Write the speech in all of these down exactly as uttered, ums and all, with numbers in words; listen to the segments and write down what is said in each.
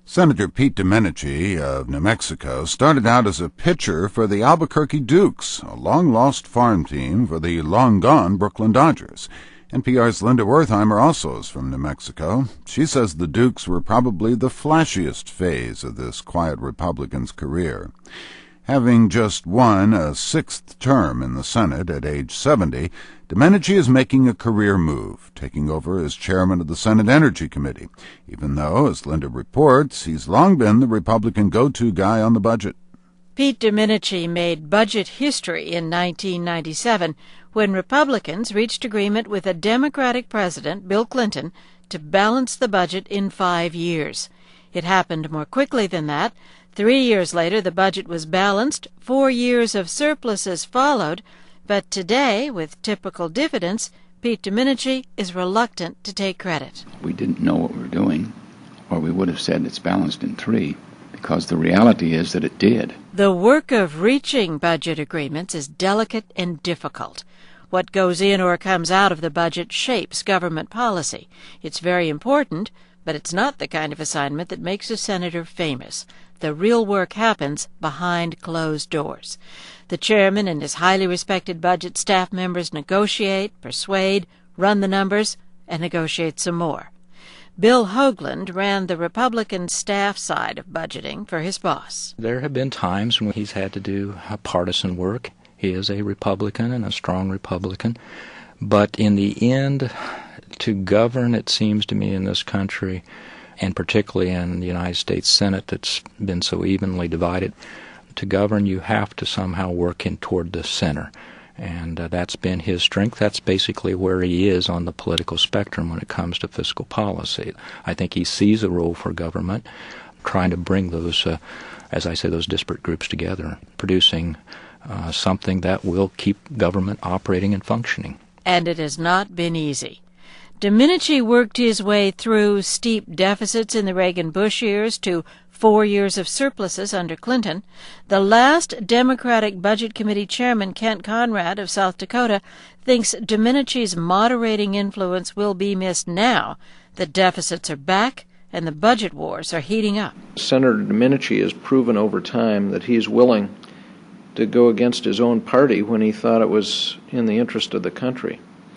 Senator Pete Domenici of New Mexico started out as a pitcher for the Albuquerque Dukes, a long-lost farm team for the long-gone Brooklyn Dodgers. N P R's Linda Wertheimer also is from New Mexico. She says the Dukes were probably the flashiest phase of this quiet Republican's career. Having just won a sixth term in the Senate at age seventy, Domenici is making a career move, taking over as chairman of the Senate Energy Committee, even though, as Linda reports, he's long been the Republican go-to guy on the budget. Pete Domenici made budget history in nineteen ninety-seven when Republicans reached agreement with a Democratic president, Bill Clinton, to balance the budget in five years. It happened more quickly than that. Three years later, the budget was balanced. Four years of surpluses followed. But today, with typical diffidence, Pete Domenici is reluctant to take credit. We didn't know what we were doing, or we would have said it's balanced in three, because the reality is that it did. The work of reaching budget agreements is delicate and difficult. What goes in or comes out of the budget shapes government policy. It's very important, but it's not the kind of assignment that makes a senator famous. The real work happens behind closed doors. The chairman and his highly respected budget staff members negotiate, persuade, run the numbers, and negotiate some more. Bill Hoagland ran the Republican staff side of budgeting for his boss. There have been times when he's had to do partisan work. He is a Republican and a strong Republican. But in the end, to govern, it seems to me, in this country, and particularly in the United States Senate that's been so evenly divided, to govern you have to somehow work in toward the center. And uh, that's been his strength. That's basically where he is on the political spectrum when it comes to fiscal policy. I think he sees a role for government, trying to bring those, uh, as I say, those disparate groups together, producing uh, something that will keep government operating and functioning. And it has not been easy. Domenici worked his way through steep deficits in the Reagan-Bush years to four years of surpluses under Clinton. The last Democratic Budget Committee chairman, Kent Conrad of South Dakota, thinks Domenici's moderating influence will be missed now. The deficits are back and the budget wars are heating up. Senator Domenici has proven over time that he's willing to go against his own party when he thought it was in the interest of the country.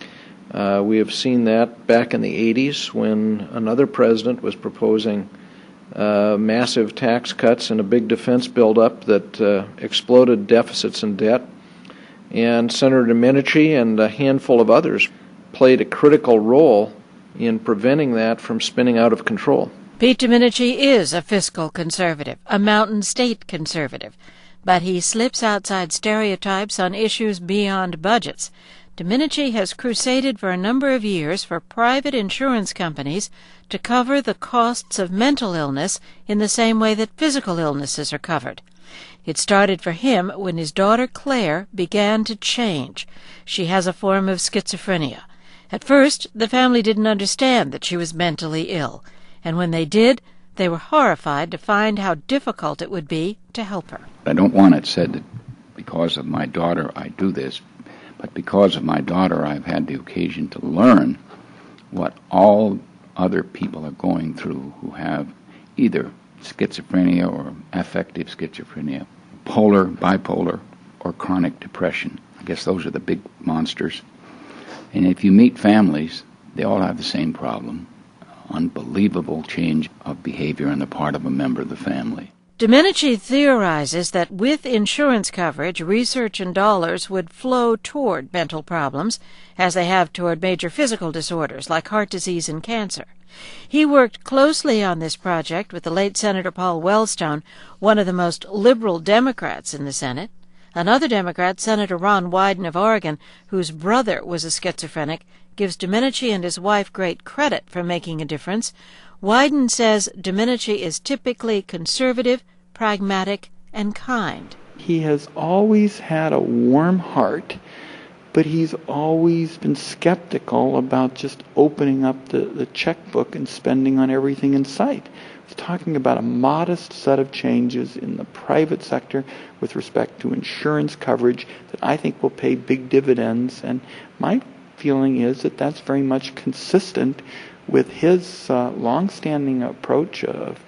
Uh, we have seen that back in the eighties when another president was proposing uh, massive tax cuts and a big defense buildup that uh, exploded deficits and debt. And Senator Domenici and a handful of others played a critical role in preventing that from spinning out of control. Pete Domenici is a fiscal conservative, a mountain state conservative, but he slips outside stereotypes on issues beyond budgets. Domenici has crusaded for a number of years for private insurance companies to cover the costs of mental illness in the same way that physical illnesses are covered. It started for him when his daughter Claire began to change. She has a form of schizophrenia. At first, the family didn't understand that she was mentally ill, and when they did, they were horrified to find how difficult it would be to help her. I don't want it said that because of my daughter I do this, but because of my daughter I've had the occasion to learn what all other people are going through who have either schizophrenia or affective schizophrenia, polar, bipolar, or chronic depression. I guess those are the big monsters. And if you meet families, they all have the same problem. Unbelievable change of behavior on the part of a member of the family. Domenici theorizes that with insurance coverage, research and dollars would flow toward mental problems, as they have toward major physical disorders like heart disease and cancer. He worked closely on this project with the late Senator Paul Wellstone, one of the most liberal Democrats in the Senate. Another Democrat, Senator Ron Wyden of Oregon, whose brother was a schizophrenic, gives Domenici and his wife great credit for making a difference. Wyden says Domenici is typically conservative, pragmatic, and kind. He has always had a warm heart, but he's always been skeptical about just opening up the, the checkbook and spending on everything in sight. He's talking about a modest set of changes in the private sector with respect to insurance coverage that I think will pay big dividends, and my feeling is that that's very much consistent with his uh, long-standing approach of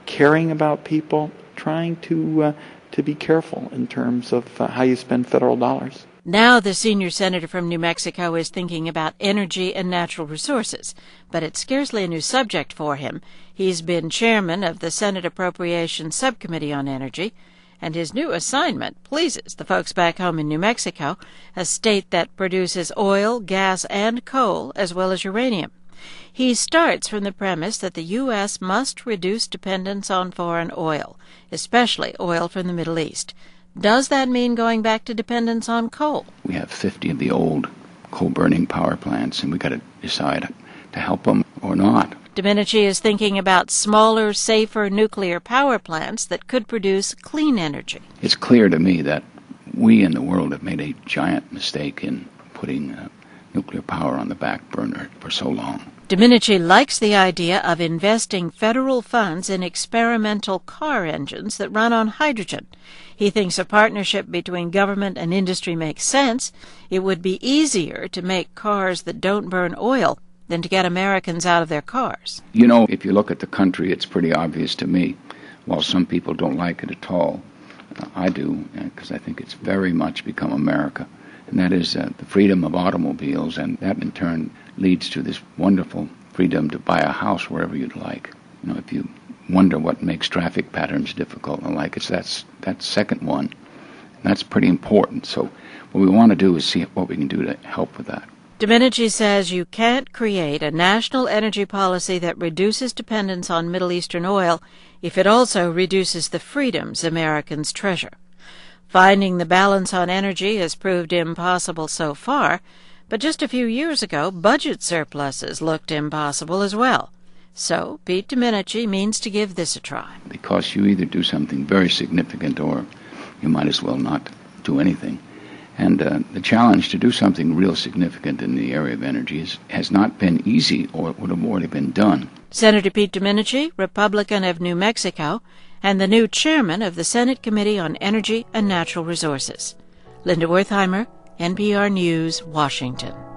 caring about people, trying to uh, to be careful in terms of uh, how you spend federal dollars. Now the senior senator from New Mexico is thinking about energy and natural resources, but it's scarcely a new subject for him. He's been chairman of the Senate Appropriations Subcommittee on Energy, and his new assignment pleases the folks back home in New Mexico, a state that produces oil, gas, and coal, as well as uranium. He starts from the premise that the U S must reduce dependence on foreign oil, especially oil from the Middle East. Does that mean going back to dependence on coal? We have fifty of the old coal-burning power plants, and we've got to decide to help them or not. Domenici is thinking about smaller, safer nuclear power plants that could produce clean energy. It's clear to me that we in the world have made a giant mistake in putting uh, nuclear power on the back burner for so long. Domenici likes the idea of investing federal funds in experimental car engines that run on hydrogen. He thinks a partnership between government and industry makes sense. It would be easier to make cars that don't burn oil than to get Americans out of their cars. You know, if you look at the country, it's pretty obvious to me. While some people don't like it at all, uh, I do, because uh, I think it's very much become America. And that is uh, the freedom of automobiles, and that in turn leads to this wonderful freedom to buy a house wherever you'd like. You know, if you wonder what makes traffic patterns difficult and like, it's that's that second one. And that's pretty important. So what we want to do is see what we can do to help with that. Domenici says you can't create a national energy policy that reduces dependence on Middle Eastern oil if it also reduces the freedoms Americans treasure. Finding the balance on energy has proved impossible so far, but just a few years ago, budget surpluses looked impossible as well. So Pete Domenici means to give this a try. Because you either do something very significant or you might as well not do anything. And uh, the challenge to do something real significant in the area of energy is, has not been easy, or it would have already been done. Senator Pete Domenici, Republican of New Mexico, and the new chairman of the Senate Committee on Energy and Natural Resources. Linda Wertheimer, N P R News, Washington.